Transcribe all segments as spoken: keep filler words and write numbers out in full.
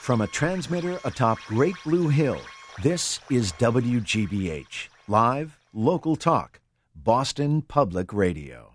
From a transmitter atop Great Blue Hill, this is W G B H, live, local talk, Boston Public Radio.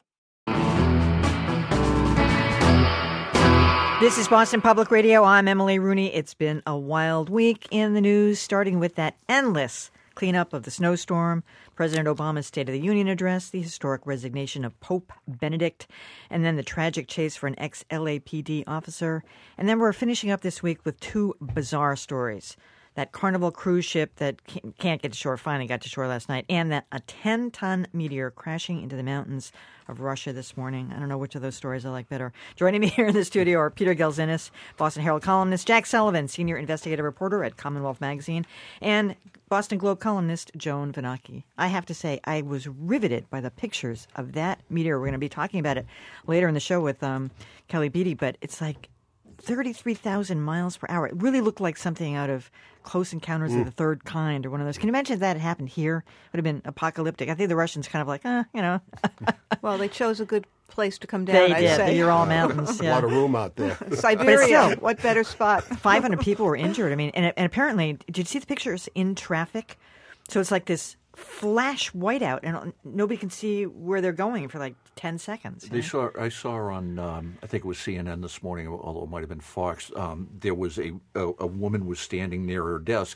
This is Boston Public Radio. I'm Emily Rooney. It's been a wild week in the news, starting with that endless cleanup of the snowstorm, President Obama's State of the Union address, the historic resignation of Pope Benedict, and then the tragic chase for an ex-L A P D officer. And then we're finishing up this week with two bizarre stories. That Carnival cruise ship that can't get to shore finally got to shore last night, and that a ten-ton meteor crashing into the mountains of Russia this morning. I don't know which of those stories I like better. Joining me here in the studio are Peter Gelzinis, Boston Herald columnist, Jack Sullivan, senior investigative reporter at Commonwealth Magazine, and Boston Globe columnist Joan Vanocchi. I have to say, I was riveted by the pictures of that meteor. We're going to be talking about it later in the show with um, Kelly Beatty, but it's like thirty-three thousand miles per hour. It really looked like something out of Close Encounters mm. of the Third Kind or one of those. Can you imagine if that had happened here? It would have been apocalyptic. I think the Russians kind of like, eh, you know. Well, they chose a good place to come down, they I'd did. say. The Ural Mountains. Yeah. A lot of room out there. Siberia, what better spot? five hundred people were injured. I mean, and, and apparently, did you see the pictures in traffic? So it's like this flash whiteout, and nobody can see where they're going for like ten seconds. They saw. I saw on, um, I think it was C N N this morning, although it might have been Fox. Um, there was a, a a woman was standing near her desk,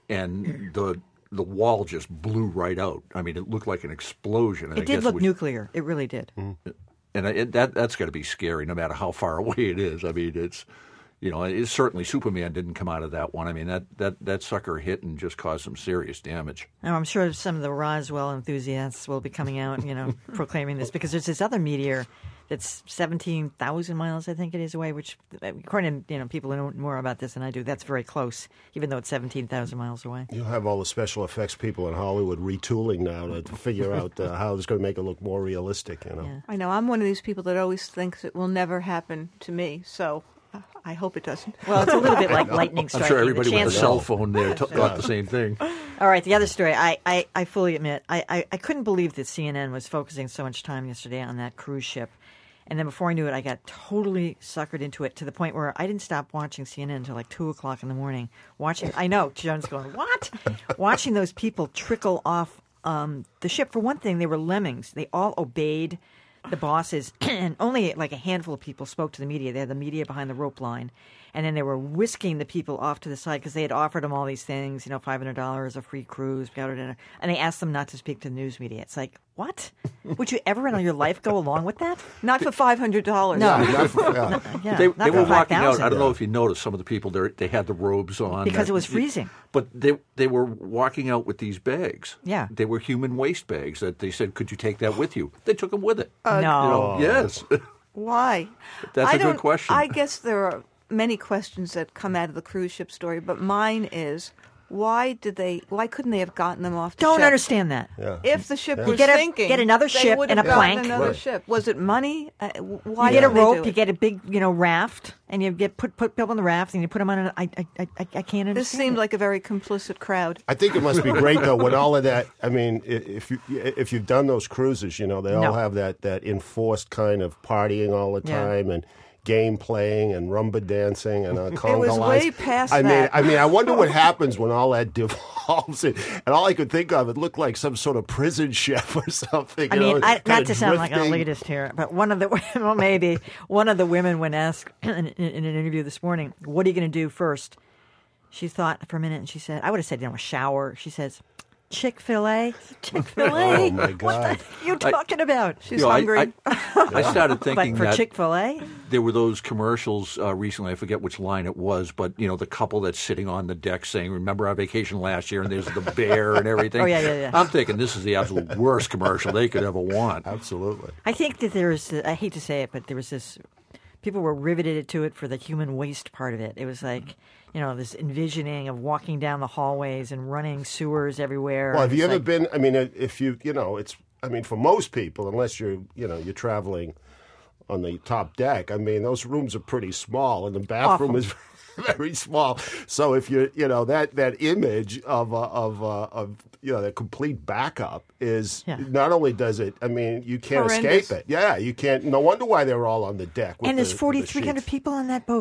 and the the wall just blew right out. I mean, it looked like an explosion. It I did guess look it was, nuclear. It really did. Mm-hmm. And it, that that's got to be scary, no matter how far away it is. I mean, it's. You know, it's certainly Superman didn't come out of that one. I mean, that, that, that sucker hit and just caused some serious damage. Now, I'm sure some of the Roswell enthusiasts will be coming out, you know, proclaiming this, because there's this other meteor that's seventeen thousand miles, I think it is, away, which, according to, you know, people who know more about this than I do, that's very close, even though it's seventeen thousand miles away. You'll have all the special effects people in Hollywood retooling now to figure out uh, how it's going to make it look more realistic, you know. Yeah. I know. I'm one of these people that always thinks it will never happen to me, so I hope it doesn't. Well, it's a little bit like lightning striking. I'm sure everybody with a cell phone there t- thought the same thing. All right, the other story, I, I, I fully admit, I, I, I couldn't believe that C N N was focusing so much time yesterday on that cruise ship. And then before I knew it, I got totally suckered into it to the point where I didn't stop watching C N N until like two o'clock in the morning. Watching, I know, Joan's going, what? Watching those people trickle off um, the ship. For one thing, they were lemmings. They all obeyed the bosses, and only like a handful of people spoke to the media. They had the media behind the rope line, and then they were whisking the people off to the side because they had offered them all these things, you know, five hundred dollars, a free cruise, and they asked them not to speak to the news media. It's like, what? Would you ever in all your life go along with that? Not for five hundred dollars. No. Yeah, not for- yeah. No, yeah, they not they for were walking out. five thousand. I don't know if you noticed, some of the people there, they had the robes on. Because that- it was freezing. But they they were walking out with these bags. Yeah. They were human waste bags that they said, could you take that with you? They took them with it. no. You know, yes. Why? That's I a good don't- question. I guess there are many questions that come out of the cruise ship story, but mine is, why did they? Why couldn't they have gotten them off the Don't ship? understand that. Yeah. If the ship Yeah. was You get a- sinking, get another they ship would and a have gotten plank. Another Right. ship. Was it money? Uh, why You get a did they rope, do you it? get a big, you know, raft, and you get put put people on the raft, and you put them on. An, I, I I I can't understand. This seemed it. like a very complicit crowd. I think it must be great though when all of that. I mean, i- if you if you've done those cruises, you know they all No. have that that enforced kind of partying all the Yeah. time and game playing and rumba dancing and uh, conga was lines. way past I mean, that. I mean, I wonder what happens when all that devolves. And, and all I could think of, it looked like some sort of prison ship or something. I you mean, know, I, not kinda to sound like an drifting. elitist here, but one of the well, maybe one of the women, when asked in, in, in an interview this morning, "What are you going to do first?" She thought for a minute, and she said, "I would have said, you know, a shower." She says, Chick-fil-A. Chick-fil-A. Oh, my What God. the are you talking about? She's You know, I- hungry. I, I started But thinking for that Chick-fil-A, there were those commercials uh, recently. I forget which line it was, but you know, the couple that's sitting on the deck saying, "Remember our vacation last year?" And there's the bear and everything. Oh, yeah, yeah, yeah. I'm thinking this is the absolute worst commercial they could ever want. Absolutely. I think that there was, I hate to say it, but there was this, people were riveted to it for the human waste part of it. It was like, you know, this envisioning of walking down the hallways and running sewers everywhere. Well, have you It's ever like- been? I mean, if you, you know, it's. I mean, for most people, unless you're, you know, you're traveling on the top deck. I mean, those rooms are pretty small, and the bathroom Awful. is very small. So if you, you know, that that image of uh, of uh, of you know the complete backup is Yeah. not only does it. I mean, you can't Horrendous. escape it. Yeah, you can't. No wonder why they were all on the deck. with And there's the- the forty-three hundred sheets. people on that boat.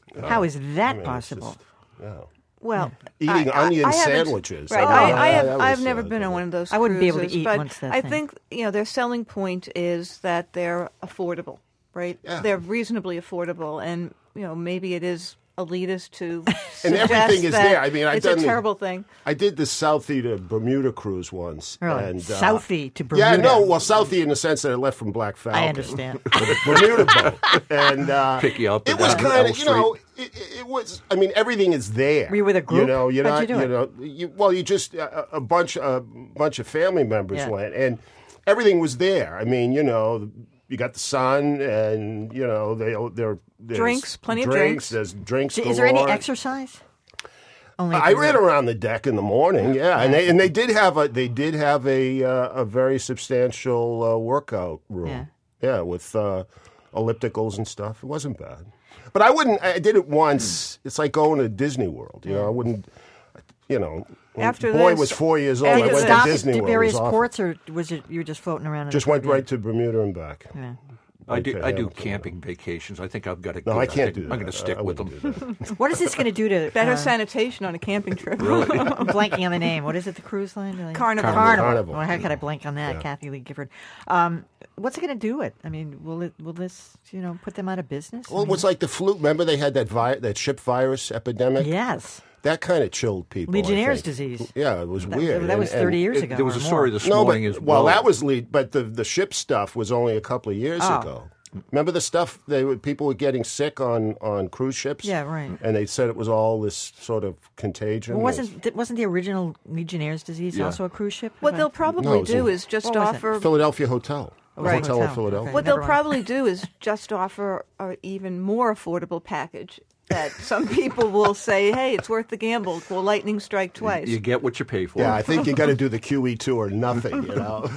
How is that I mean, it's possible? just- yeah. Well, Eating I- I- onion I haven't- sandwiches. Right. I I, mean, I that have. was, I've never uh, been on one of those. I wouldn't be able to cruises, eat but once that I thing. think you know their selling point is that they're affordable, right? Yeah. They're reasonably affordable, and you know maybe it is elitist to And suggest everything is that there. I mean, I've it's done a the- terrible thing. I did the Southie to Bermuda cruise once. Really? And, uh, Southie to Yeah, Bermuda. no, well, Southie in the sense that I left from Black Falcon. I understand. The Bermuda boat. And uh, Pick you up it and was down kind L of, you know, it, it it was, I mean, everything is there. Were you with a group? You know, you're How'd not, you do it? know, you, well, you just, a, a bunch, a bunch of family members Yeah. went, and everything was there. I mean, you know, you got the sun, and, you know, they, there, there's Drinks, plenty of drinks. drinks. There's drinks Is there any galore. exercise? Only I if ran you're- around the deck in the morning, yeah, and they and they did have a they did have a uh, a very substantial uh, workout room, Yeah. yeah, with uh, ellipticals and stuff. It wasn't bad, but I wouldn't. I did it once. It's like going to Disney World, you know. I wouldn't, you know. When After boy this- was four years old. after I Did went you stop to at Disney the World. It various was awful. ports, or was it you were just floating around? in Just the went Caribbean? right to Bermuda and back. Yeah. I do. Okay, I do yeah. camping vacations. I think I've got to. No, I can't do I'm that. going to stick I with wouldn't them. do that. What is this going to do to Better uh, sanitation on a camping trip. I'm blanking on the name. What is it? The cruise line? Like- Carnival. Carnival. Carnival. Well, how could I blank on that? Kathy Lee Gifford. Um, what's it going to do? It. I mean, will it? Will this? You know, put them out of business? I Well, it mean, was like the flu. Remember they had that vi- that ship virus epidemic. yes, That kind of chilled people. I Legionnaires' think. disease. Yeah, it was That, weird. that was And- and- thirty years It- ago. there was or a story more. this No, morning but as well. well, that was lead, but the the ship stuff was only a couple of years Oh. ago. Remember the stuff they were, people were getting sick on, on cruise ships. Yeah, right. And they said it was all this sort of contagion. Well, wasn't th- wasn't the original Legionnaires' disease Yeah. also a cruise ship? What If I- they'll probably No, it's do in- is just What was it? offer. Philadelphia Hotel, the Right. hotel in Hotel. Philadelphia. Okay. What they'll Never mind. probably do is just offer an even more affordable package that some people will say, hey, it's worth the gamble. Will lightning strike twice? You get what you pay for. Yeah, I think you got to do the Q E two or nothing. You know.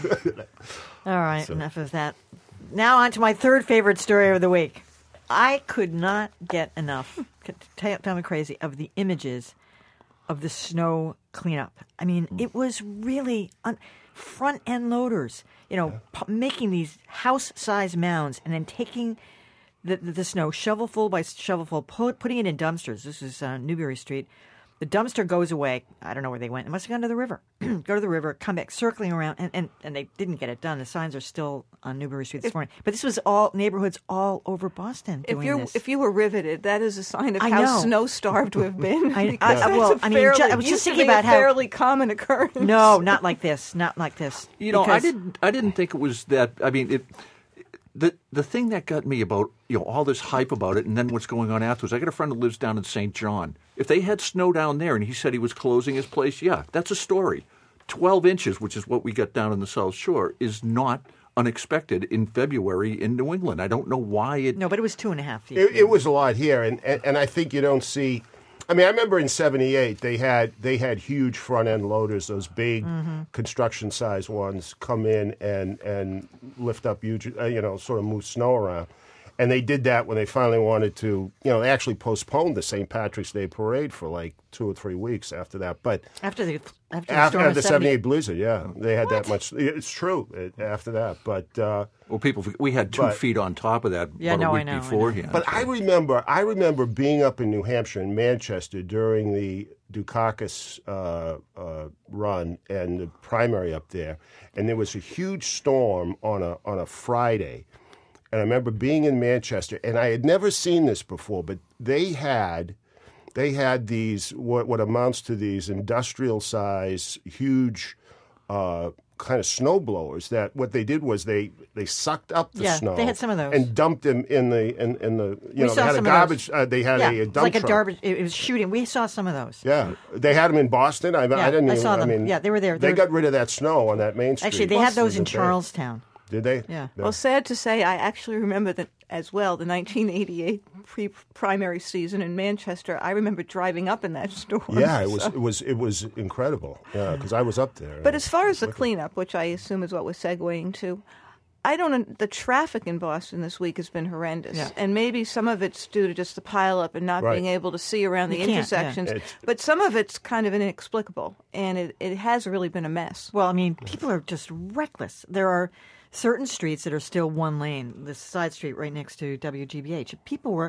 All right, enough of that. Now on to my third favorite story of the week. I could not get enough, tell tell me crazy, of the images of the snow cleanup. I mean, it was really un- front end loaders, you know, p- making these house size mounds and then taking the, the, the snow shovelful by shovelful, pull, putting it in dumpsters. This is uh, Newbury Street. The dumpster goes away. I don't know where they went. It must have gone to the river. Go to the river, come back, circling around, and, and, and they didn't get it done. The signs are still on Newbury Street this morning. But this was all neighborhoods all over Boston If doing you this. if you were riveted, that is a sign of I how know. snow starved we've been. I- because I- it's well, a I mean, ju- fairly- I was just used to thinking be a about how- fairly common occurrence. No, not like this. Not like this. You know, I Because- didn't. I didn't think it was that. I mean, it. The the thing that got me about you know all this hype about it, and then what's going on afterwards. I got a friend who lives down in Saint John. If they had snow down there, and he said he was closing his place, yeah, that's a story. Twelve inches, which is what we got down in the South Shore, is not unexpected in February in New England. I don't know why it. No, but it was two and a half feet. It, it was a lot here, and, and and I think you don't see. I mean, I remember in seventy-eight they had they had huge front end loaders, those big Mm-hmm. construction size ones, come in and and lift up huge, uh, you know, sort of move snow around. And they did that when they finally wanted to, you know, they actually postponed the Saint Patrick's Day parade for like two or three weeks after that. But after the after the after storm of the seventy- seventy-eight blizzard, yeah, they had that much. It's true it, after that, but. Uh, Well, people, we had two But- feet on top of that Yeah, about no, a I week know, I know. beforehand. But I remember, I remember being up in New Hampshire, in Manchester, during the Dukakis uh, uh, run and the primary up there, and there was a huge storm on a on a Friday, and I remember being in Manchester, and I had never seen this before, but they had. They had these what, what amounts to these industrial size, huge, uh, kind of snow blowers. That what they did was they, they sucked up the Yeah, snow. they had some of those. and dumped them in the in, in the you We know saw they had a some of garbage. those. Uh, they had yeah, a, a it's dump like a truck. garbage. It was shooting. We saw some of those. Yeah, they had them in Boston. I, Yeah, I didn't. I even, saw them. I mean, Yeah, they were there. They, They were- got rid of that snow on that main street. Actually, they had those in Boston, didn't they? Charlestown. Did they? Yeah. Well, sad to say, I actually remember that as well. The nineteen eighty-eight pre-primary season in Manchester. I remember driving up in that storm. Yeah, it was so- it was it was incredible. Yeah, because I was up there. But as far as the cleanup, which I assume is what we're segueing to, I don't. The traffic in Boston this week has been horrendous, Yeah. and maybe some of it's due to just the pileup and not Right. being able to see around the You can't, yeah. intersections. It's- But some of it's kind of inexplicable, and it, it has really been a mess. Well, I mean, people are just reckless. There are certain streets that are still one lane. This side street right next to W G B H. People were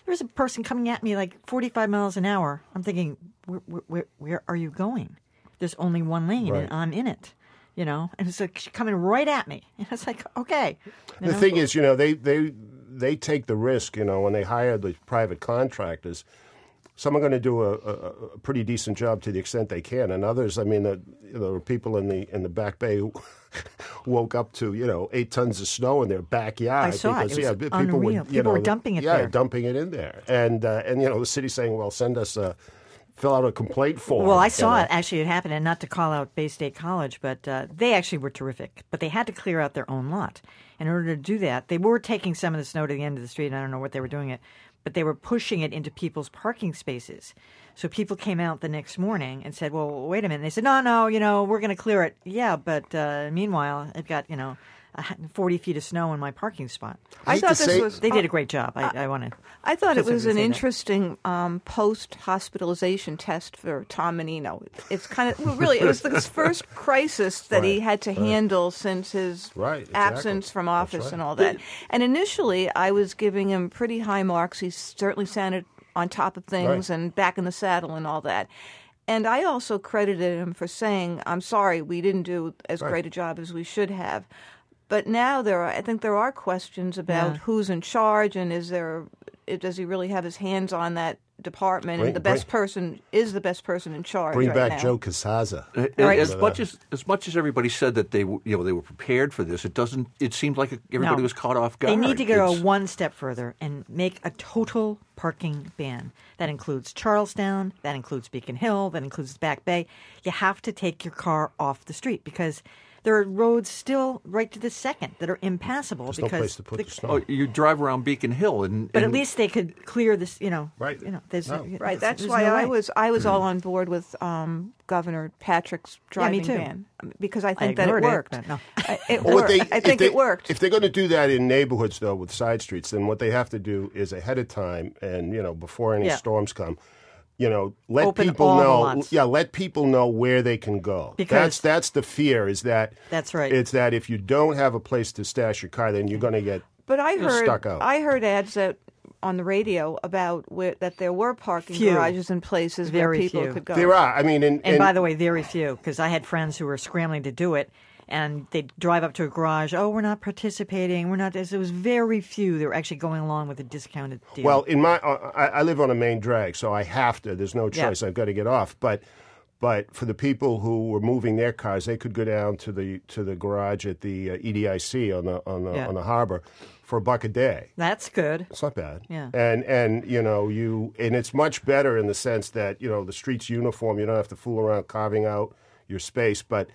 there's a person coming at me like forty-five miles an hour. I'm thinking, where, where, where are you going? There's only one lane, Right. and I'm in it. You know, and it's like she's coming right at me. And it's like, okay. You The know? thing is, you know, they, they they take the risk, you know, when they hire the private contractors. Some are going to do a, a, a pretty decent job to the extent they can, and others, I mean, the, you know, there were people in the in the Back Bay who woke up to, you know, eight tons of snow in their backyard. I saw it. because, It was yeah, people unreal. were, you People know, were dumping it yeah, there. dumping it in there, and uh, and you know, the city saying, well, send us a. Fill out a complaint form. Well, I saw you it. know. Actually, it happened, and not to call out Bay State College, but uh, they actually were terrific. But they had to clear out their own lot. In order to do that, they were taking some of the snow to the end of the street. I don't know what they were doing it, but they were pushing it into people's parking spaces. So people came out the next morning and said, well, wait a minute. And they said, no, no, you know, we're going to clear it. Yeah, but uh, meanwhile, I've got, you know, forty feet of snow in my parking spot. I hate thought to this say- was. They did a great job. I, I want to. I thought it was an specifically say that. interesting um, post-hospitalization test for Tom Menino. It's kind of well, really it was the first crisis that he Right, had to right. handle since his Right, exactly. absence from That's office right. and all that. And initially, I was giving him pretty high marks. He certainly sounded on top of things Right. and back in the saddle and all that. And I also credited him for saying, "I'm sorry, we didn't do as Right. great a job as we should have." But now there are, I think there are questions about Yeah. who's in charge and is there, does he really have his hands on that department? Bring- and the best bring- person is the best person in charge. Bring right back now. Joe Casaza. Uh, right. As much as as much as everybody said that they w- you know they were prepared for this, it doesn't. It seemed like everybody No. was caught off guard. They need to go It's- one step further and make a total parking ban. That includes Charlestown, that includes Beacon Hill, that includes Back Bay. You have to take your car off the street because there are roads still right to the second that are impassable. There's because no place to put the- the snow. Oh, you drive around Beacon Hill, and, But at and least they could clear this, you know. Right. You know, there's, No. there's- Right, that's there's why no I way. was I was all on board with um, Governor Patrick's driving too. ban because I think that it ignored it, worked. but no. I- it Well, what worked. they- I if think they- it worked. If they're going to do that in neighborhoods, though, with side streets, then what they have to do is ahead of time, and you know, before any Yeah. storms come, you know, let Open people all the know. lots. Yeah, let people know where they can go. Because- that's that's the fear. Is that That's right. It's that if you don't have a place to stash your car, then you're going to get But I you're heard stuck out. I heard ads that on the radio about where, that there were parking Few. garages in places where Very people few. could go. there are. I mean, and, And by the way, very few, because I had friends who were scrambling to do it, and they'd drive up to a garage. Oh, we're not participating. We're not. It was very few that were actually going along with a discounted deal. Well, in my, uh, I, I live on a main drag, so I have to. There's no Yeah. choice. I've got to get off. But, but for the people who were moving their cars, they could go down to the to the garage at the uh, E D I C on the on the Yeah. on the harbor for a buck a day. that's good. It's not bad. Yeah. And and you know you and it's much better in the sense that you know the street's uniform. You don't have to fool around carving out your space, but.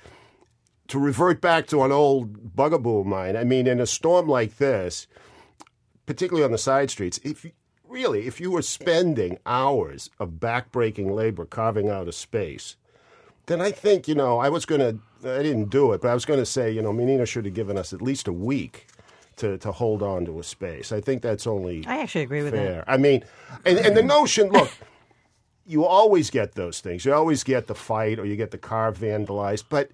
To revert back to an old bugaboo of mine, I mean, in a storm like this, particularly on the side streets, if you, really, if you were spending hours of backbreaking labor carving out a space, then I think, you know, I was going to, I didn't do it, but I was going to say, you know, Menino should have given us at least a week to, to hold on to a space. I think that's only I actually agree with fair. that. I mean, and, and the notion, look, you always get those things. You always get the fight or you get the car vandalized, but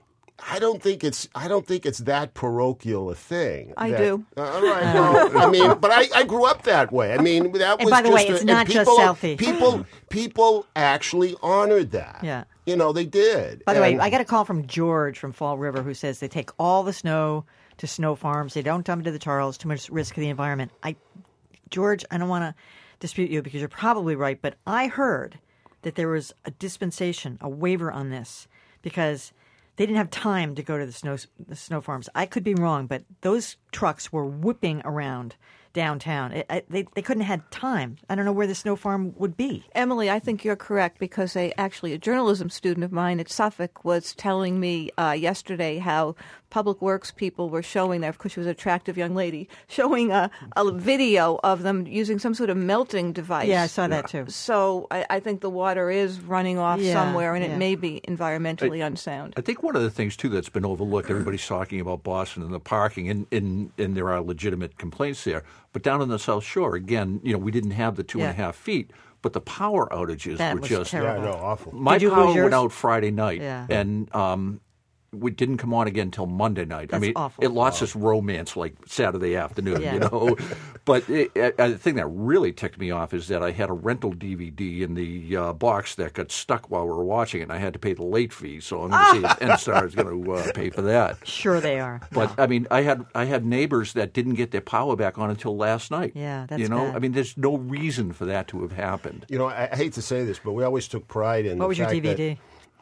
I don't think it's I don't think it's that parochial a thing. I that- do. Uh, all right. Well, I mean, but I, I grew up that way. I mean, that And was by the just way, a- it's and not just people, Southie. People people actually honored that. Yeah. You know, they did. By the way, And- I got a call from George from Fall River who says they take all the snow to snow farms. They don't dump it to the Charles. Too much risk to the environment. I, George, I don't want to dispute you because you're probably right, but I heard that there was a dispensation, a waiver on this because they didn't have time to go to the snow the snow farms. I could be wrong, but those trucks were whipping around downtown. It, I, they they couldn't have had time. I don't know where the snow farm would be. Emily, I think you're correct because a, actually a journalism student of mine at Suffolk was telling me uh, yesterday how public works people were showing there, because she was an attractive young lady, showing a, a video of them using some sort of melting device. Yeah, I saw that too. So I, I think the water is running off Yeah, somewhere, and yeah. it may be environmentally unsound. I think one of the things too that's been overlooked. Everybody's talking about Boston and the parking, and, and, and there are legitimate complaints there. But down on the South Shore, again, you know, we didn't have the two and a Yeah. half feet, but the power outages That were was just yeah, terrible. no, awful. My Did you power lose yours? went out Friday night, Yeah. and um, it didn't come on again until Monday night. That's I mean, awful. it lost its romance like Saturday afternoon, Yeah. you know. But it, it, the thing that really ticked me off is that I had a rental D V D in the uh, box that got stuck while we were watching it, and I had to pay the late fee. So I'm going to see if N Star is going to uh, pay for that. Sure they are. But I mean, I had I had neighbors that didn't get their power back on until last night. Yeah, that's you know. bad. I mean, there's no reason for that to have happened. You know, I, I hate to say this, but we always took pride in What the was your fact D V D?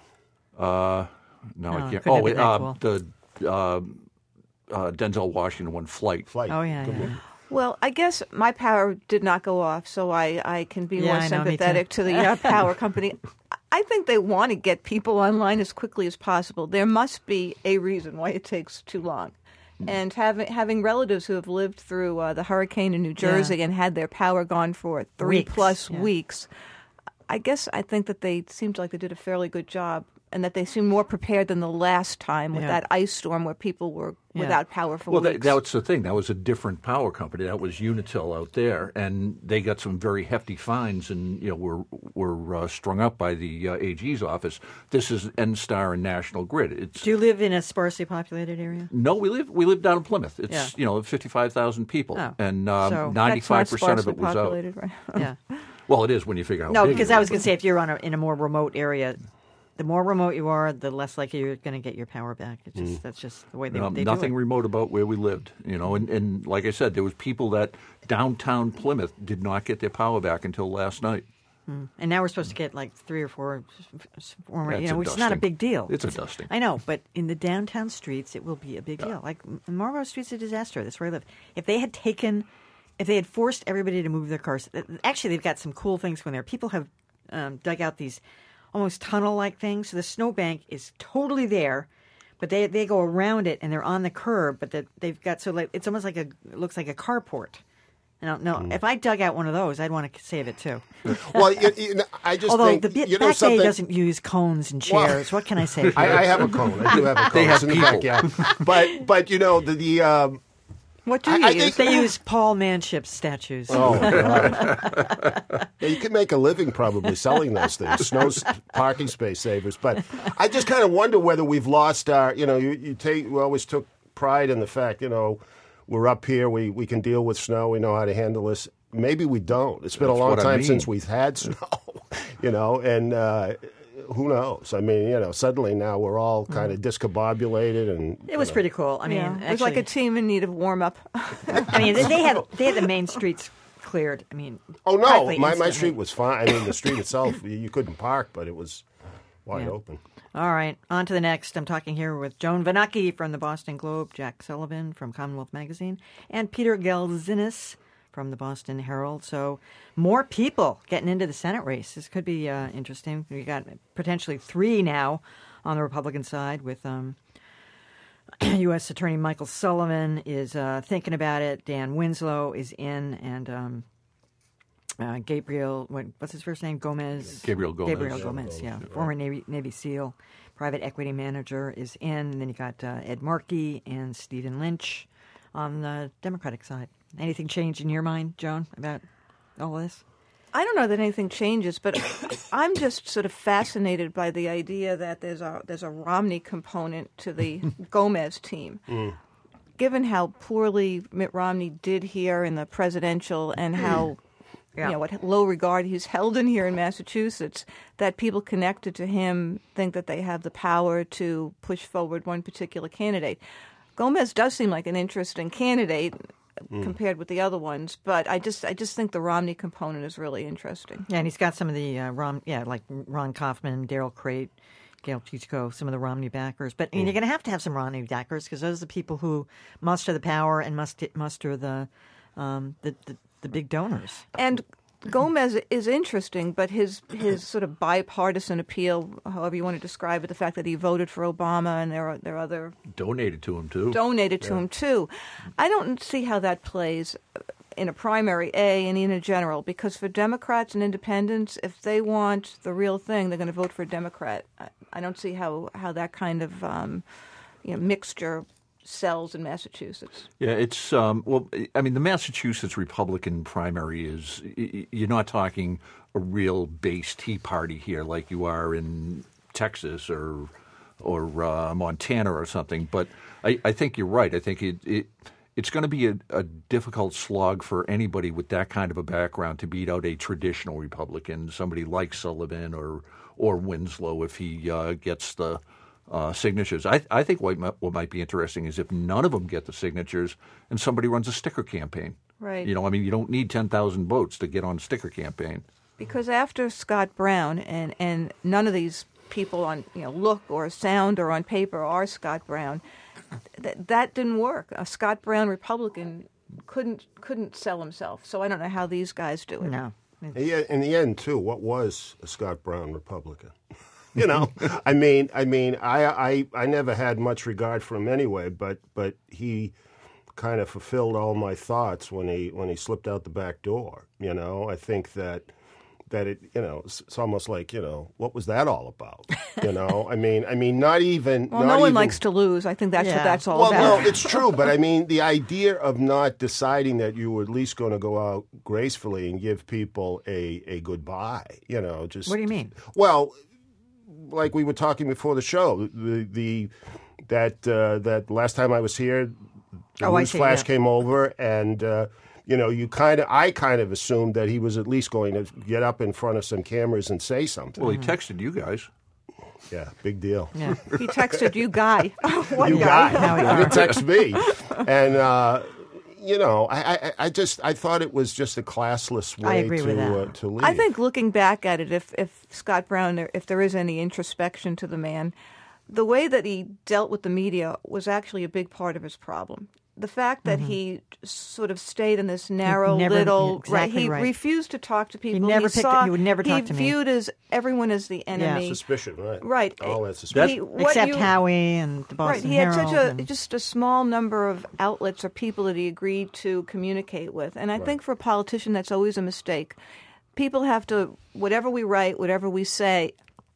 Uh, no, No, I can't. couldn't have Oh, been it, that uh, cool. the uh, uh, Denzel Washington one, Flight. that flight. Oh, yeah, Good yeah. movie. Well, I guess my power did not go off, so I, I can be Yeah, more I know, me sympathetic too. to the uh, power company. I think they want to get people online as quickly as possible. There must be a reason why it takes too long. And having having relatives who have lived through uh, the hurricane in New Jersey Yeah. and had their power gone for three Weeks, plus yeah. weeks, I guess I think that they seemed like they did a fairly good job, and that they seemed more prepared than the last time with Yeah. that ice storm where people were Yeah. without power for Well, that, weeks. that was the thing. That was a different power company. That was Unitil out there, and they got some very hefty fines, and you know were were uh, strung up by the uh, A G's office. This is N Star and National Grid. It's Do you live in a sparsely populated area? no, we live we live down in Plymouth. It's Yeah. you know fifty five thousand people, Oh. and So- um, ninety five percent of it was out. populated, right? Yeah. Well, it is when you figure out. No, big because it I is, was going but- to say if you're on a, in a more remote area, the more remote you are, the less likely you're going to get your power back. It's just that's just the way they, No, they nothing do it. remote about where we lived, you know, and, and like I said, there was people that downtown Plymouth did not get their power back until last night. And now we're supposed to get like three or four, four That's you know, a which is not a dusting. big deal. It's a dusting. I know, but in the downtown streets, it will be a big deal. Like Marlborough Street's a disaster. That's where I live. If they had taken, if they had forced everybody to move their cars, actually, they've got some cool things going there. People have um, dug out these almost tunnel-like things. So the snowbank is totally there, but they they go around it and they're on the curb. But the, they've got so like it's almost like a it looks like a carport. No, no. Mm. If I dug out one of those, I'd want to save it too. Well, you, you know, I just Although think the bit, you know Back Bay something. doesn't use cones and Well, chairs. what can I say? I, I have a cone. I do have a cone. They have It's in the people. backyard. But but you know the, the um, What do I- you I use? think- They use Paul Manship's statues. oh God. Yeah, you could make a living probably selling those things, snow s- parking space savers. But I just kind of wonder whether we've lost our. You know, you, you take we always took pride in the fact. You know, we're up here. We we can deal with snow. We know how to handle this. Maybe we don't. It's been That's a long what I time mean. since we've had snow. You know, and. Uh, who knows? I mean, you know, suddenly now we're all kind of discombobulated, and It was pretty cool. I mean, yeah. actually, It was like a team in need of warm up. I mean, they, they had they had the main streets cleared. I mean, oh no, practically my, my instantly. street was fine. I mean, the street itself, you you couldn't park, but it was wide Yeah. open. All right, on to the next. I'm talking here with Joan Vanacki from the Boston Globe, Jack Sullivan from Commonwealth Magazine, and Peter Gelzinis from the Boston Herald. So more people getting into the Senate race. This could be uh, interesting. We got potentially three now on the Republican side with um, U S Attorney Michael Sullivan is uh, thinking about it. Dan Winslow is in, and um, uh, Gabriel, what, what's his first name? Gomez. Gabriel Gomez. Gabriel Gomez, yeah. Former Navy, Navy SEAL, private equity manager is in. And then you got uh, Ed Markey and Stephen Lynch on the Democratic side. Anything change in your mind, Joan, about all of this? I don't know that anything changes, but I'm just sort of fascinated by the idea that there's a there's a Romney component to the Gomez team. Given how poorly Mitt Romney did here in the presidential and how Yeah. you know what low regard he's held in here in Massachusetts, that people connected to him think that they have the power to push forward one particular candidate. Gomez does seem like an interesting candidate compared with the other ones, but I just I just think the Romney component is really interesting. Yeah, and he's got some of the uh, Ron, yeah, like Ron Kaufman, Daryl Crate, Gail Chichko, some of the Romney backers. But I mean, you're going to have to have some Romney backers because those are the people who muster the power and must muster the um, the, the the big donors. And Gomez is interesting, but his his sort of bipartisan appeal, however you want to describe it, the fact that he voted for Obama and there are there are other Donated to him too. donated to him too. I don't see how that plays in a primary, A, and in a general, because for Democrats and independents, if they want the real thing, they're going to vote for a Democrat. I, I don't see how, how that kind of um, you know, mixture sells in Massachusetts. Yeah, it's um, well. I mean, the Massachusetts Republican primary is y- y- you're not talking a real base Tea Party here like you are in Texas or or uh, Montana or something. But I, I think you're right. I think it, it it's going to be a, a difficult slog for anybody with that kind of a background to beat out a traditional Republican, somebody like Sullivan or or Winslow, if he uh, gets the uh, signatures. I, I think what might, what might be interesting is if none of them get the signatures and somebody runs a sticker campaign. Right. You know, I mean, you don't need ten thousand votes to get on a sticker campaign. Because after Scott Brown, and, and none of these people on you know look or sound or on paper are Scott Brown, th- that didn't work. A Scott Brown Republican couldn't couldn't sell himself. So I don't know how these guys do it. No. Yeah, in the end, too, what was a Scott Brown Republican? You know, I mean, I mean, I, I, I never had much regard for him anyway, but but he kind of fulfilled all my thoughts when he when he slipped out the back door. You know, I think that that it, you know, it's, it's almost like, you know, what was that all about? You know, I mean, I mean, not even. Well, not no one even, likes to lose. I think that's Yeah. what that's all well, about. no, it's true, but I mean, the idea of not deciding that you were at least going to go out gracefully and give people a, a goodbye, you know, just. What do you mean? Well, like we were talking before the show, the the that uh, that last time I was here, the Oh, I news see, flash yeah. came over, and uh, you know, you kind of, I kind of assumed that he was at least going to get up in front of some cameras and say something. Well, he texted you guys. Yeah, big deal. Yeah. He texted you, guy. What You guy? got Now it. You text me, and uh, you know, I, I, I just, I thought it was just a classless way I agree to with that. uh, to leave. I think looking back at it, if if Scott Brown, if there is any introspection to the man, the way that he dealt with the media was actually a big part of his problem. The fact that Mm-hmm. he sort of stayed in this narrow never- little, yeah, exactly he right. refused to talk to people. never picked- saw, he would never talk to me. He viewed as everyone as the enemy. suspicion, right? Right. All that suspicion. He- what Except you- Howie and the Right, Boston he had Herald. such a and- just a small number of outlets or people that he agreed to communicate with, and I think for a politician that's always a mistake. People have to, whatever we write, whatever we say,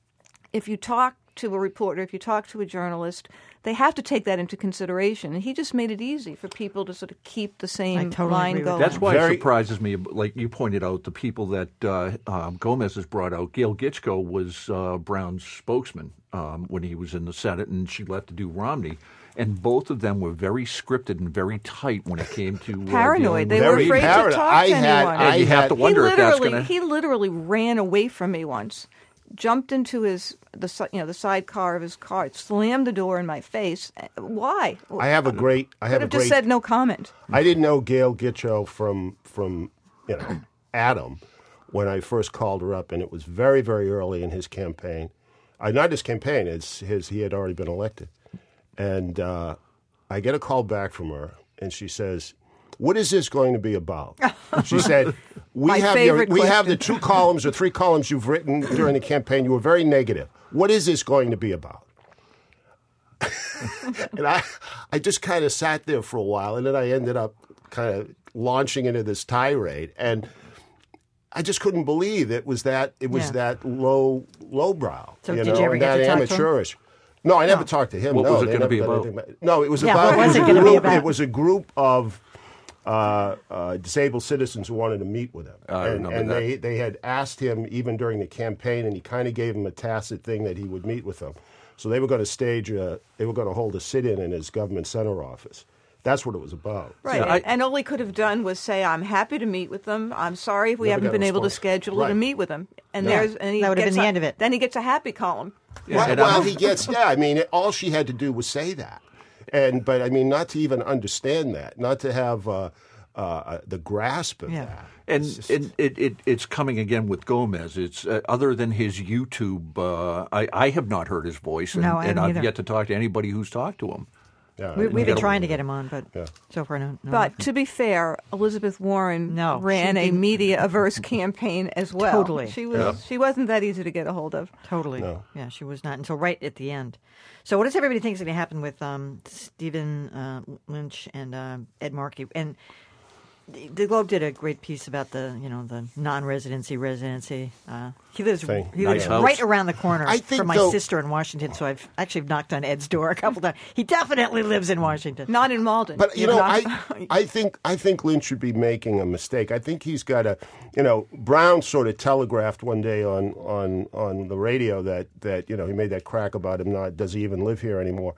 if you talk to a reporter, if you talk to a journalist, they have to take that into consideration. And he just made it easy for people to sort of keep the I same totally line agree with going. that. That's why Very- it surprises me, like you pointed out, the people that uh, um, Gomez has brought out. Gail Gitchko was uh, Brown's spokesman um, when he was in the Senate, and she left to do Romney. And both of them were very scripted and very tight when it came to uh, Paranoid. dealing They with were Very afraid paranoid. to talk I to had- anyone. I And you have to had- wonder he if that's literally, going to. he literally ran away from me once, jumped into his the si- you know the sidecar of his car, slammed the door in my face. Why? I have a great. I Could have a have just great. said no comment. I didn't know Gail Gitcho from from you know Adam when I first called her up, and it was very very early in his campaign. Uh, not his campaign; it's his. He had already been elected, and uh, I get a call back from her, and she says, "What is this going to be about?" She said, "We My have your, favorite we have the question. two columns or three columns you've written during the campaign. You were very negative. What is this going to be about?" And I, I just kind of sat there for a while, and then I ended up kind of launching into this tirade, and I just couldn't believe it was that it was Yeah. that low lowbrow. So you did know, you ever and get that to talk to him? amateurish. No, I never talked to him. What no, was it they gonna never be did about? anything about- No, it was Yeah, about. what was it it was a gonna be group- about? It was a group of uh, uh, disabled citizens who wanted to meet with him, I and, remember and that. they they had asked him even during the campaign, and he kind of gave them a tacit thing that he would meet with them. So they were going to stage a, they were going to hold a sit-in in his government center office. That's what it was about. Right, Yeah, and, I- and all he could have done was say, "I'm happy to meet with them. I'm sorry if we Never haven't got a been able to response. schedule Right. to meet with them." And No. there's and he That would have gets been the a- end of it. Then he gets a happy column. Yeah, Well, and well, I'm- he gets, yeah, I mean, it, all she had to do was say that. And, but I mean, not to even understand that, not to have uh, uh, the grasp of Yeah. that. And, It's just- and it, it, it's coming again with Gomez. It's uh, other than his YouTube. Uh, I, I have not heard his voice, and, No, I and haven't I've either. yet to talk to anybody who's talked to him. yeah, We, I- we've been gotta- trying to get him on, but Yeah. so far no. no But to be fair, Elizabeth Warren No, ran she a didn't. media-averse campaign as well. Totally. she was. Yeah. She wasn't that easy to get a hold of. Totally. No. Yeah, she was not until right at the end. So, what does everybody think is going to happen with um, Stephen uh, Lynch and uh, Ed Markey? And The Globe did a great piece about the, you know, the non-residency residency. Uh, he lives Thing. he Nice lives house. right around the corner I think from my though- sister in Washington, so I've actually knocked on Ed's door a couple times. He definitely lives in Washington. Not in Malden. But you You're know, not- I I think I think Lynch should be making a mistake. I think he's got a, you know, Brown sort of telegraphed one day on on on the radio that that you know he made that crack about him not does he even live here anymore.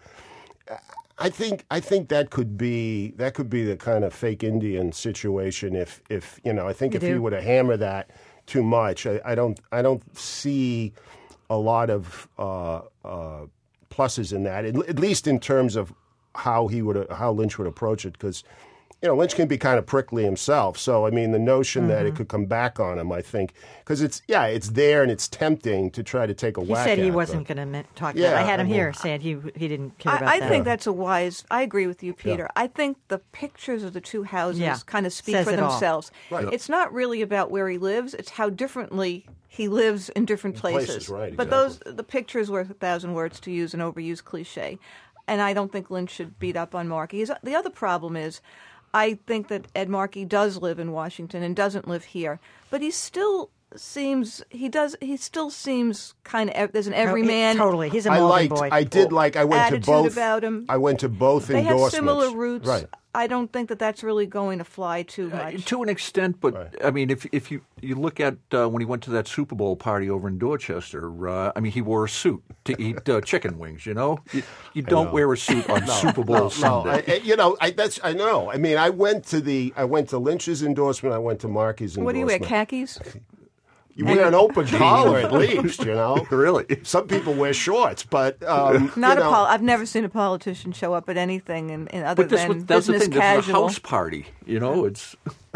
I think I think that could be that could be the kind of fake Indian situation. If if you know, I think You if he do? were to hammer that too much, I, I don't I don't see a lot of uh, uh, pluses in that. At, at least in terms of how he would how Lynch would approach it, because you know Lynch can be kind of prickly himself. So I mean, the notion that it could come back on him, I think, because it's yeah, it's there and it's tempting to try to take a He whack. said he at, wasn't but- going to talk Yeah, about it. I had him I mean- here saying he he didn't care about I, I that. think that's a wise. I agree with you, Peter. I think the pictures of the two houses Yeah. kind of speak Says for it all. themselves. Right. It's not really about where he lives; it's how differently he lives in different places. Places, right, But those the pictures worth a thousand words, to use an overused cliche. And I don't think Lynch should beat up on Markey. He's, the other problem is, I think that Ed Markey does live in Washington and doesn't live here, but he still seems he does he still seems kind of there's an everyman. Totally. He's a I Malden liked. boy. I did like. I went to Attitude both. about him. I went to both They have endorsements. similar roots. Right. I don't think that that's really going to fly too Uh, much. to an extent, but Right. I mean, if if you, you look at uh, when he went to that Super Bowl party over in Dorchester, uh, I mean, he wore a suit to eat uh, chicken wings. You know, you, you don't know. wear a suit on Super Bowl No, Sunday. I, I- you know, I, that's I know. I mean, I went to the I went to Lynch's endorsement. I went to Markey's endorsement. What do you wear, khakis? You wear an open collar at least, you know. Really? Some people wear shorts, but um, Not you a know, pol- I've never seen a politician show up at anything in, in other But this than was, that's the business thing. This was a casual. house party. You know, it's.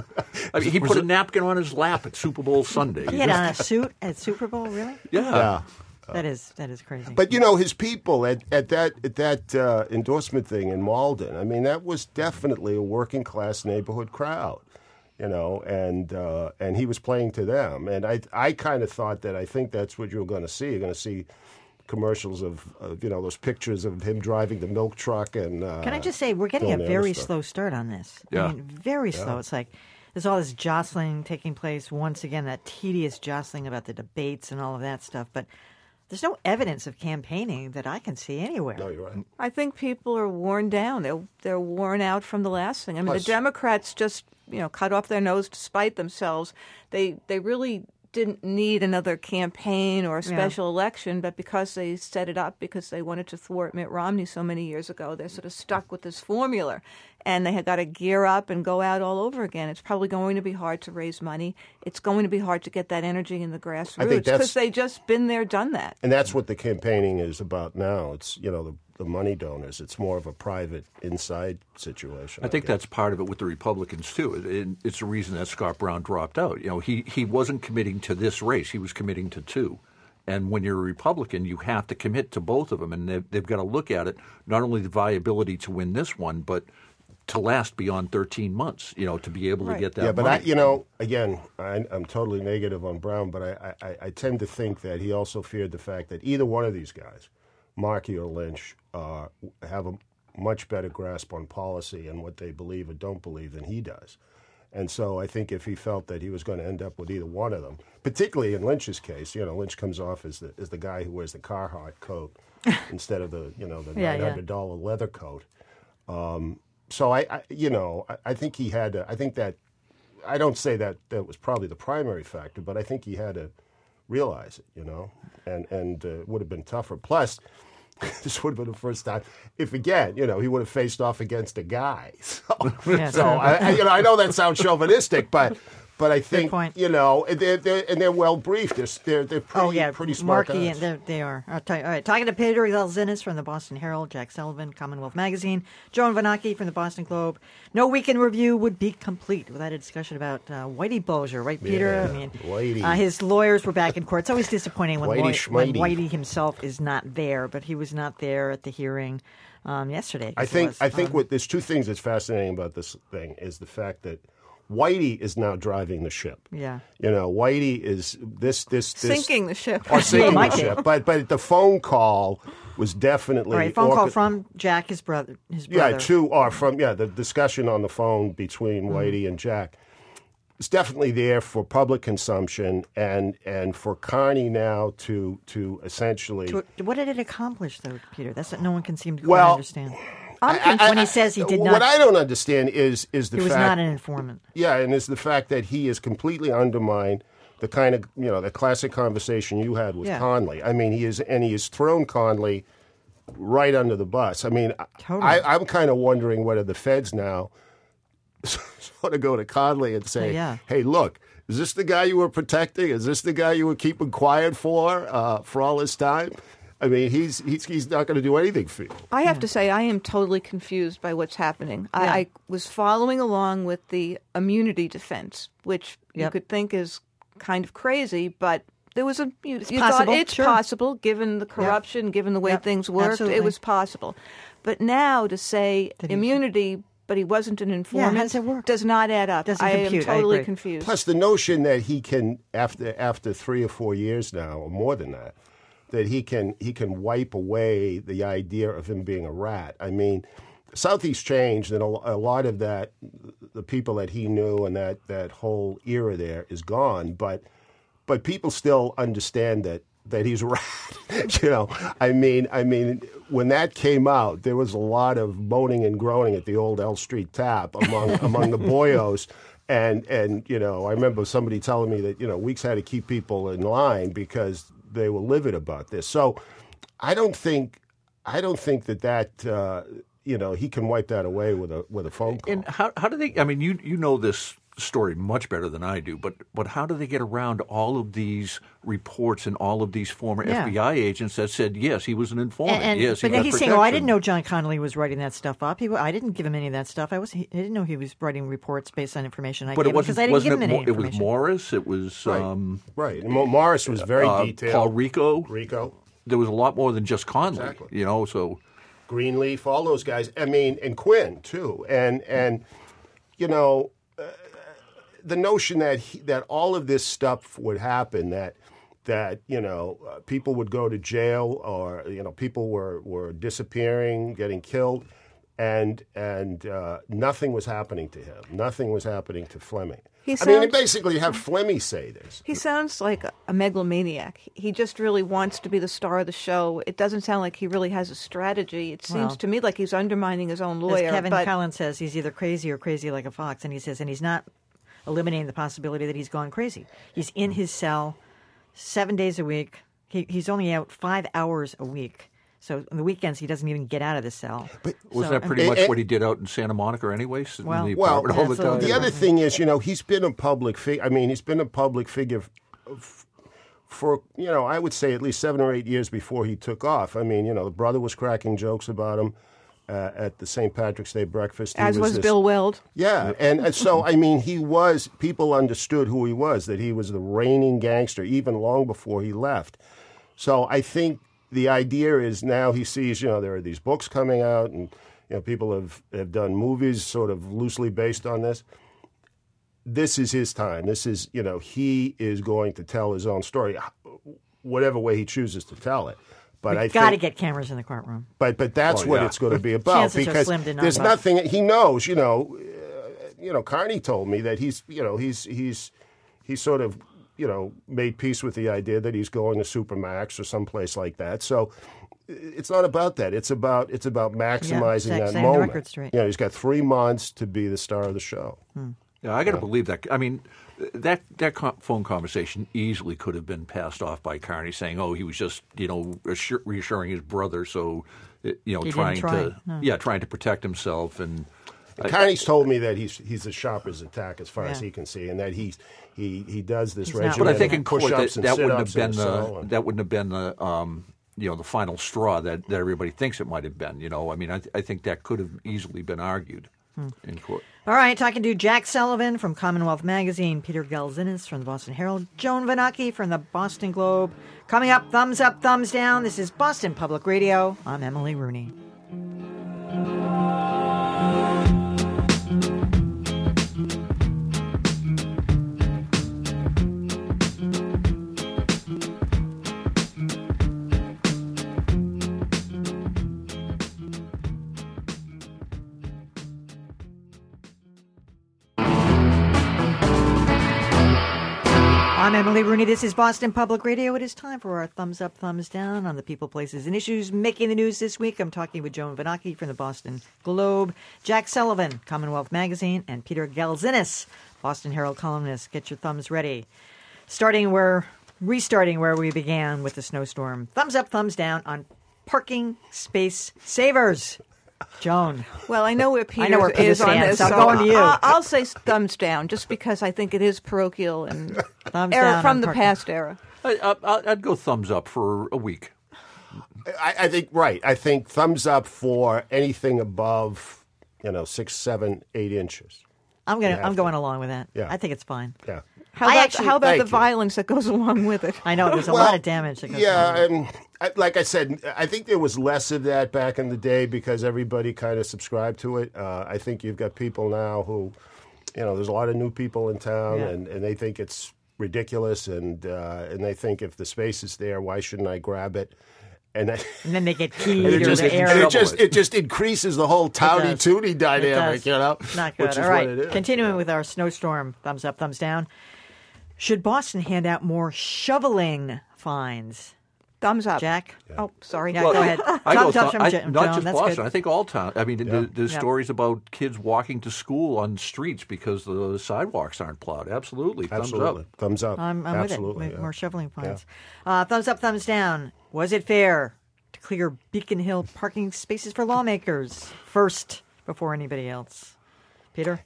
I mean, he put a napkin on his lap at Super Bowl Sunday. He had on a suit at Super Bowl, really? yeah. Yeah. That is that is crazy. But you know, his people at, at that at that uh, endorsement thing in Malden. I mean, that was definitely a working class neighborhood crowd, you know, and uh, and he was playing to them. And I I kind of thought that I think that's what you're going to see. You're going to see commercials of, of you know those pictures of him driving the milk truck and. Uh, Can I just say, we're getting a doing the other very stuff. slow start on this. Yeah. I mean, very slow. It's like there's all this jostling taking place. Once again, that tedious jostling about the debates and all of that stuff. But there's no evidence of campaigning that I can see anywhere. No, you're right. I think people are worn down. They're they're worn out from the last thing. I mean, Plus- the Democrats just you know cut off their nose to spite themselves. They they really didn't need another campaign or a special election, but because they set it up because they wanted to thwart Mitt Romney so many years ago, they're sort of stuck with this formula, and they had got to gear up and go out all over again. It's probably going to be hard to raise money. It's going to be hard to get that energy in the grassroots think that's- because they just been there, done that. And that's what the campaigning is about now. It's you know the, the money donors. It's more of a private inside situation. I think guess. that's part of it with the Republicans too. And it's the reason that Scott Brown dropped out. You know, he he wasn't committing to this race; he was committing to two. And when you're a Republican, you have to commit to both of them, and they've, they've got to look at it not only the viability to win this one, but to last beyond thirteen months. You know, to be able Right. to get that. Yeah, but money. I, you know, again, I, I'm totally negative on Brown, but I, I, I tend to think that he also feared the fact that either one of these guys, Markey or Lynch, uh, have a much better grasp on policy and what they believe or don't believe than he does. And so I think if he felt that he was going to end up with either one of them, particularly in Lynch's case, you know, Lynch comes off as the as the guy who wears the Carhartt coat instead of the you know the Yeah, nine yeah. hundred dollar leather coat. Um, so I, I, you know, I, I think he had. To, I think that I don't say that that was probably the primary factor, but I think he had to realize it, you know, and and uh, it would have been tougher. Plus, this would have been the first time, if again, you know, he would have faced off against a guy. So, Yeah, so so- I, I, you know, I know that sounds chauvinistic, but but I think point. you know, and they're, they're and they're well briefed. They're they're, they're pretty Oh yeah, pretty smart Markey, guys. and they are. I'll tell you. All right, talking to Peter Galzinis from the Boston Herald, Jack Sullivan, Commonwealth Magazine, Joan Vanaki from the Boston Globe. No weekend review would be complete without a discussion about uh, Whitey Bulger, right, Peter? Yeah, I mean, Whitey. Uh, his lawyers were back in court. It's always disappointing when, Whitey Loy- when Schmitey. Whitey himself is not there, but he was not there at the hearing um, yesterday. I guess it think was. I think Um, what there's two things that's fascinating about this thing is the fact that Whitey is now driving the ship. Yeah. You know, Whitey is this this, this Sinking the ship. or sinking might the be. ship. But but the phone call was definitely All right, phone call orca- from Jack, his brother. His brother. yeah, two are from yeah the discussion on the phone between Whitey Mm. and Jack. It's definitely there for public consumption and and for Carney now to to essentially. To- What did it accomplish, though, Peter? That's what no one can seem to quite Well, understand. I'm conf- when he says he did what not, I don't understand is is the he was fact not an informant. yeah, and is the fact that he has completely undermined the kind of you know the classic conversation you had with Yeah. Conley. I mean, he is and he has thrown Conley right under the bus. I mean, Totally. I, I'm kind of wondering whether the feds now sort of go to Conley and say, Yeah. "Hey, look, is this the guy you were protecting? Is this the guy you were keeping quiet for uh, for all this time?" I mean, he's he's he's not going to do anything for you. I have to say, I am totally confused by what's happening. Yeah. I, I was following along with the immunity defense, which you Yep. could think is kind of crazy, but there was a you, you possible, thought it's sure. possible given the corruption, given the way Yep, things worked. absolutely. It was possible. But now to say That he- immunity, but he wasn't an informant, does it work? does not add up. Doesn't I compute, am I totally agree. confused. Plus, the notion that he can, after after three or four years now, or more than that, that he can he can wipe away the idea of him being a rat. I mean, Southeast changed, and a, a lot of that, the people that he knew and that, that whole era there is gone. But but people still understand that that he's a rat. you know, I mean, I mean, when that came out, there was a lot of moaning and groaning at the old L Street Tap among among the boyos. And and you know, I remember somebody telling me that you know Weeks had to keep people in line because they were livid about this. So I don't think I don't think that that uh, you know he can wipe that away with a with a phone call. And how how do they? I mean, you you know this story much better than I do, but but how do they get around all of these reports and all of these former Yeah. F B I agents that said yes, he was an informant. And, and- yes, he but then got he's saying, "Oh, I protection." didn't know John Connolly was writing that stuff up. He, I didn't give him any of that stuff. I was, he, I didn't know he was writing reports based on information I But gave it him wasn't. because I didn't wasn't give him it, any Mo- it was information." Morris. It was Right. um, right. And Mo- Morris was very uh, detailed. Paul Rico. Rico, There was a lot more than just Conley. Exactly. You know, so Greenleaf, all those guys. I mean, and Quinn too. And and you know, uh, the notion that he, that all of this stuff would happen, that that you know uh, people would go to jail, or you know people were were disappearing, getting killed, and and uh, nothing was happening to him. Nothing was happening to Fleming. He I mean, sounds- basically, you have Fleming say this. He sounds like a, a megalomaniac. He just really wants to be the star of the show. It doesn't sound like he really has a strategy. It seems Well, to me like he's undermining his own As lawyer. Kevin but Collins says, he's either crazy or crazy like a fox, and he says, and he's not eliminating the possibility that he's gone crazy. He's in his cell seven days a week. He, he's only out five hours a week. So on the weekends, he doesn't even get out of the cell. was So- that pretty and- much and- what he did out in Santa Monica anyway? Sitting in Well- the Well, apartment all the that's a little time. The other thing is, you know, he's been a public figure. I mean, he's been a public figure f- for, you know, I would say at least seven or eight years before he took off. I mean, you know, the brother was cracking jokes about him uh, at the Saint Patrick's Day breakfast. He as was this- Bill Weld. Yeah, and, and so, I mean, he was, people understood who he was, that he was the reigning gangster even long before he left. So I think the idea is now he sees, you know, there are these books coming out, and you know, people have, have done movies sort of loosely based on this. This is his time. This is, you know, he is going to tell his own story, whatever way he chooses to tell it. But I We've got to think, get cameras in the courtroom. but but that's Oh, what yeah. it's going to be about Chances are because slim to none, there's but- nothing he knows. You know, uh, you know, Carney told me that he's, you know, he's he's he's sort of, you know, made peace with the idea that he's going to Supermax or someplace like that. So it's not about that. It's about it's about maximizing Yeah, that setting the moment. record straight. You know, he's got three months to be the star of the show. Yeah, I got to believe that. I mean, that that co- phone conversation easily could have been passed off by Carney, saying, "Oh, he was just, you know, assur- reassuring his brother, so, uh, you know, He didn't trying try. to, No. yeah, trying to protect himself." And And Carney's told me that he's he's a sharper's attack as far as Yeah. he can see, and that he's he he does this He's not regimen. but I think of in court push-ups that, and that wouldn't have sit-ups been in a cell the and- that wouldn't have been the um, you know the final straw that, that everybody thinks it might have been. You know, I mean, I, th- I think that could have easily been argued in court. All right, talking to Jack Sullivan from Commonwealth Magazine, Peter Galzinis from the Boston Herald, Joan Vanacchi from the Boston Globe. Coming up, thumbs up, thumbs down. This is Boston Public Radio. I'm Emily Rooney. I'm Emily Rooney. This is Boston Public Radio. It is time for our thumbs up, thumbs down on the people, places, and issues making the news this week. I'm talking with Joan Vanaki from the Boston Globe, Jack Sullivan, Commonwealth Magazine, and Peter Galzinis, Boston Herald columnist. Get your thumbs ready. Starting where, restarting where we began with the snowstorm. Thumbs up, thumbs down on parking space savers. Joan. Well, I know where Peter, I know where Peter is on stands, this, so I'm so going to you. I'll, I'll say thumbs down, just because I think it is parochial and Thumbs era down from on the parking. past era. I, I, I'd go thumbs up for a week. I, I think right. I think thumbs up for anything above, you know, six, seven, eight inches. I'm gonna. You have I'm to. going along with that. Yeah. I think it's fine. Yeah. How I about, actually- how about Thank the you. violence that goes along with it? I know there's a Well, lot of damage that goes Yeah, on. and I, like I said, I think there was less of that back in the day because everybody kind of subscribed to it. Uh, I think you've got people now who, you know, there's a lot of new people in town, Yeah. and, and they think it's ridiculous, and uh, and they think if the space is there, why shouldn't I grab it? And, I, And then they get keyed and it or just the air. and it Shovel just it. it just increases the whole towny does. tooty It dynamic, does. you know. Not good. Which is All right. what it is. Continuing with our snowstorm, thumbs up, thumbs down. Should Boston hand out more shoveling fines? Thumbs up. Jack? Oh, sorry. Yeah, go ahead. I Tom- go Tom th- from I- Jo- not Joan, just that's Boston. good. I think all town. I mean, there- there's Yeah. stories about kids walking to school on streets because the sidewalks aren't plowed. Absolutely, thumbs Absolutely, up. thumbs up. I'm, I'm Absolutely, with it. yeah. More shoveling fines. Uh, thumbs up, thumbs down. Was it fair to clear Beacon Hill parking spaces for lawmakers first before anybody else? Peter?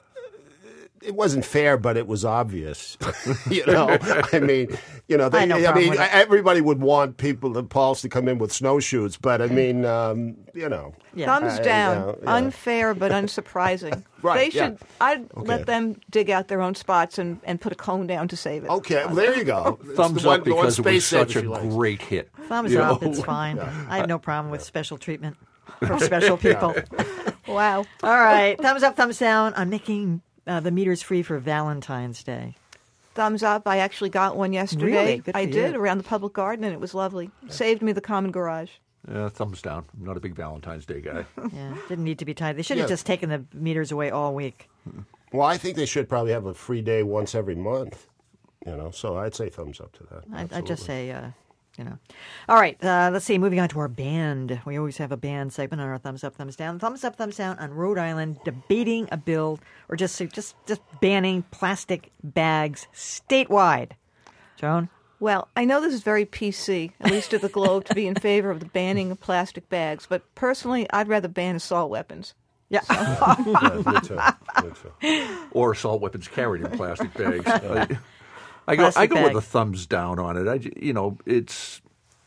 It wasn't fair, but it was obvious. you know, I mean, you know, they, I had no I, problem mean, with it. everybody would want people, the Pauls, to come in with snowshoes, but I mean, um, you know, Yeah. Thumbs I- down. yeah, yeah. Unfair but unsurprising. Right, They should. yeah. I'd Okay. let them dig out their own spots and, and put a cone down to save it. okay, well, there you go. It's Thumbs the one, up the one because it was space such a saver she likes. great hit. Thumbs You up. know? It's fine. I have no problem with special treatment for special people. Wow. All right. Thumbs up, thumbs down on making uh, the meters free for Valentine's Day. Thumbs up. I actually got one yesterday. Really? Good I for did you. around the public garden, and it was lovely. Saved me the common garage. Yeah, thumbs down. I'm not a big Valentine's Day guy. Yeah, didn't need to be tied. They should have Yeah. just taken the meters away all week. Well, I think they should probably have a free day once every month, you know, so I'd say thumbs up to that. I, I just Absolutely. say, uh, you know. All right, uh, let's see. Moving on to our band. We always have a band segment on our thumbs up, thumbs down. Thumbs up, thumbs down on Rhode Island debating a bill or just just just banning plastic bags statewide. Joan? Well, I know this is very P C, at least at the Globe, to be in favor of the banning of plastic bags, but personally, I'd rather ban assault weapons. Yeah. Yeah, me too. Me too. Or assault weapons carried in plastic bags. I, I go. Plastic I go bag. with a thumbs down on it. I, j- you know, it's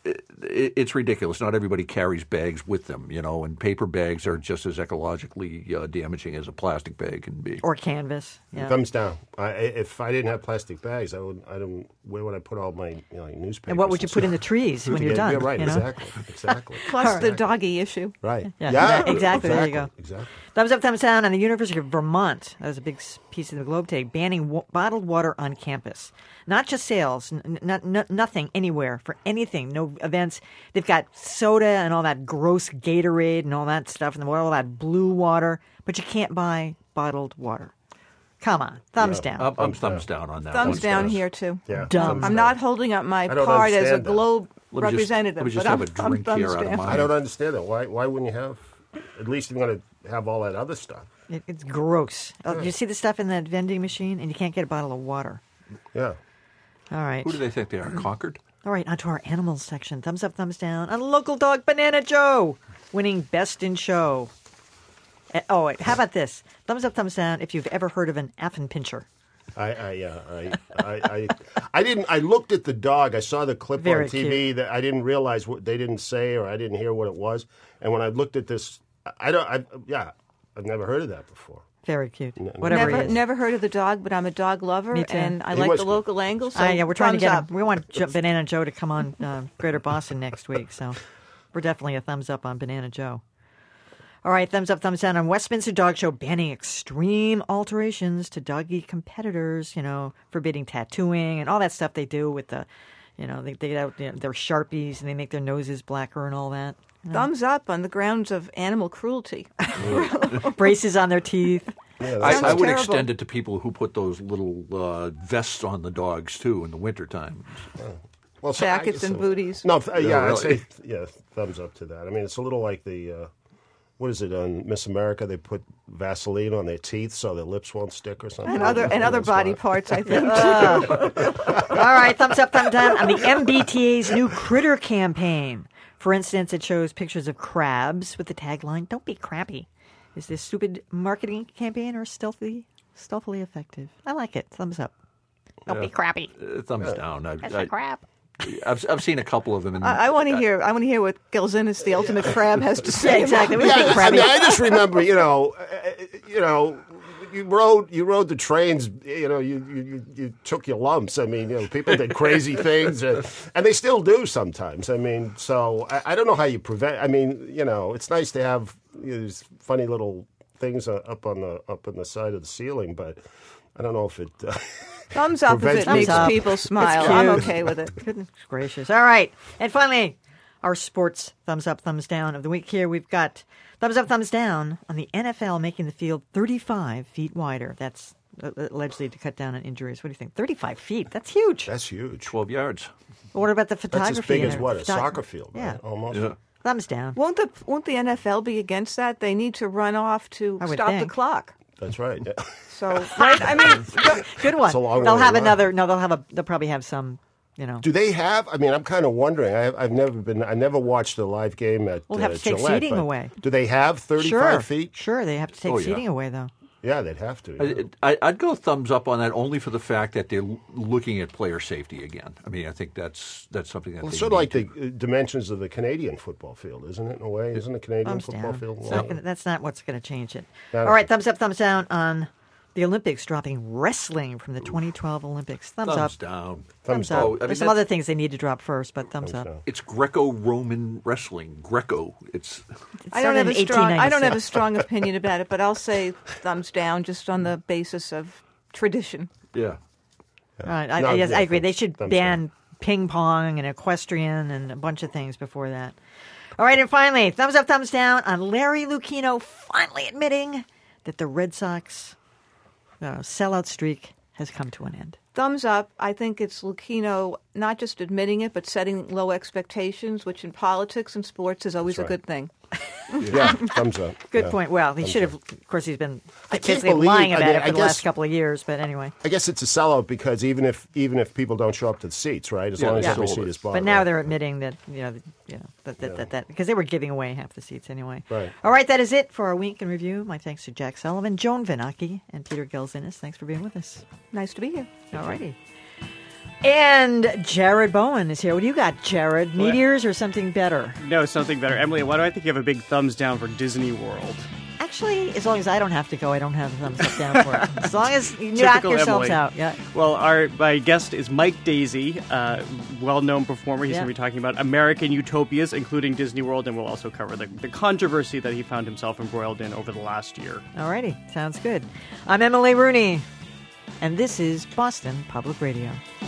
it, it's ridiculous. Not everybody carries bags with them, you know, and paper bags are just as ecologically uh, damaging as a plastic bag can be. Or canvas. Yeah. Thumbs down. I, if I didn't have plastic bags, I would. I don't. Where would I put all my you know, like newspapers? And what would you put in the trees when you're Yeah, done? Yeah, right. you know? Exactly. Exactly. Plus the doggy issue. Right. Yeah, exa- exactly. There you go. Exactly. Thumbs up, thumbs down on the University of Vermont. That was a big s- piece of the Globe today. Banning wa- bottled water on campus. Not just sales, n- n- n- nothing anywhere for anything. No events. They've got soda and all that gross Gatorade and all that stuff, and all that blue water, but you can't buy bottled water. Come on, thumbs down. I'm, I'm thumbs down on that. Thumbs one. down here, too. Yeah. Dumb. thumbs I'm down. not holding up my I don't part as a understand that. Globe Let me just- representative, let me just but have I'm, a I'm drink here thumbs out of down. mine. I don't understand that. Why? Why wouldn't you have? At least you're going to have all that other stuff. It, it's gross. Oh, you see the stuff in that vending machine, and you can't get a bottle of water. Yeah. All right. Who do they think they are? Concord? All right, on to our animals section. Thumbs up, thumbs down on local dog Banana Joe, winning Best in Show. Uh, oh, wait, how about this? Thumbs up, thumbs down if you've ever heard of an Affenpinscher. I, I, yeah, I, I, I, I didn't. I looked at the dog. I saw the clip Very on T V cute. that I didn't realize what they didn't say, or I didn't hear what it was. And when I looked at this, I don't. I, yeah, I've never heard of that before. Very cute. Whatever Never, he is. never heard of the dog, but I'm a dog lover, Me too. and I He like was the good. local angle. So Ah, yeah, we're trying to thumbs get up. him. We want Jo- Banana Joe to come on uh, Greater Boston next week, so we're definitely a thumbs up on Banana Joe. All right, thumbs up, thumbs down on Westminster Dog Show banning extreme alterations to doggy competitors, you know, forbidding tattooing and all that stuff they do with the, you know, they, they get out you know, their Sharpies and they make their noses blacker and all that. Thumbs up on the grounds of animal cruelty. Braces on their teeth. Yeah, I, Sounds I would terrible. extend it to people who put those little uh, vests on the dogs too in the wintertime. well, so I- Jackets and so- booties. No, th- yeah, I'd really. say yeah, thumbs up to that. I mean, it's a little like the uh, what is it on Miss America? They put Vaseline on their teeth so their lips won't stick or something. And other and other That's body smart. parts, I think. All right, thumbs up, thumbs down on the M B T A's new critter campaign. For instance, it shows pictures of crabs with the tagline, "Don't be crappy." Is this stupid marketing campaign or stealthy, stealthily effective? I like it. Thumbs up. Don't be crappy. Uh, thumbs down. I, That's I, a crap. I've I've seen a couple of them. And I, I want to hear. I want to hear what Gelzinus, the ultimate crab, has to say. Yeah, exactly. about We it. think Yeah, I crabby. mean, I just remember, you know, uh, you know, you rode you rode the trains, you know, you you, you took your lumps. I mean, you know, people did crazy things, and, and they still do sometimes. I mean, so I, I don't know how you prevent. I mean, you know, it's nice to have you know, these funny little things uh, up on the up on the side of the ceiling, but I don't know if it. Uh, Thumbs up if Prevents it makes Thumbs up. people smile. It's I'm cute. okay with it. Goodness gracious. All right. And finally, our sports thumbs up, thumbs down of the week here. We've got thumbs up, thumbs down on the N F L making the field thirty-five feet wider. That's uh, allegedly to cut down on injuries. What do you think? thirty-five feet. That's huge. that's huge. twelve yards. What about the That's photography? as big and as it? what a Photog- soccer field, Yeah. right? Almost. Yeah. Thumbs down. Won't the won't the N F L be against that? They need to run off to I would stop the think. clock. That's right. Yeah. So, right? I mean, Good one. It's a long They'll way have to run. another. No, they'll have a. They'll probably have some. You know. Do they have? I mean, I'm kind of wondering. I, I've never been. I never watched a live game at. We'll uh, have to take Gillette, seating but away. Do they have thirty-five Sure. feet? Sure. They have to take Oh, yeah. seating away though. Yeah, they'd have to. yeah. I, I, I'd go thumbs up on that only for the fact that they're l- looking at player safety again. I mean, I think that's that's something that Well, they it's sort of like need the uh, dimensions of the Canadian football field, isn't it? In a way, isn't the Canadian Thumbs football down. field? It's long? not gonna, that's not what's going to change it. Not All right, if- thumbs up, thumbs down on the Olympics dropping wrestling from the twenty twelve Olympics. Thumbs, to. up. Thumbs down. Thumbs Thumbs up. down. Oh, I mean, There's some that's- other things they need to drop first, but thumbs, up. down. It's Greco-Roman wrestling. Greco. It's I don't have started a in strong. I don't have a eighteen ninety-six. strong opinion about it, but I'll say thumbs down just on the basis of tradition. yeah. All right, I, No, I, yes, yeah, I agree. They thumbs- should thumbs ban ping pong and equestrian and a bunch of things before that. All right, and finally, thumbs up, thumbs down on Larry Lucchino finally admitting that the Red Sox uh, sellout streak has come to an end. Thumbs up. I think it's Lucchino not just admitting it, but setting low expectations, which in politics and sports is always That's a right. good thing. Yeah, thumbs up. Good yeah. point. Well, he Thumbs should have, up. of course, he's been I can't basically believe- lying I about mean, it for I the last guess- couple of years, but anyway. I guess it's a sellout because even if even if people don't show up to the seats, right? As Yeah, long as they every sold seat it. is bought. But now right? they're admitting that, you know, you know that, that, that, that, because they were giving away half the seats anyway. Right. All right, that is it for our week in review. My thanks to Jack Sullivan, Joan Vinacki, and Peter Gelzinis. Thanks for being with us. Nice to be here. All righty. And Jared Bowen is here. What do you got, Jared? Meteors or something better? No, something better. Emily, why do I think you have a big thumbs down for Disney World? Actually, as long as I don't have to go, I don't have a thumbs up down for it. As long as you knock Typical yourselves Emily. out. Yeah. Well, our my guest is Mike Daisy, uh, well-known performer. He's Yeah. going to be talking about American utopias, including Disney World, and we'll also cover the, the controversy that he found himself embroiled in over the last year. All righty. Sounds good. I'm Emily Rooney, and this is Boston Public Radio.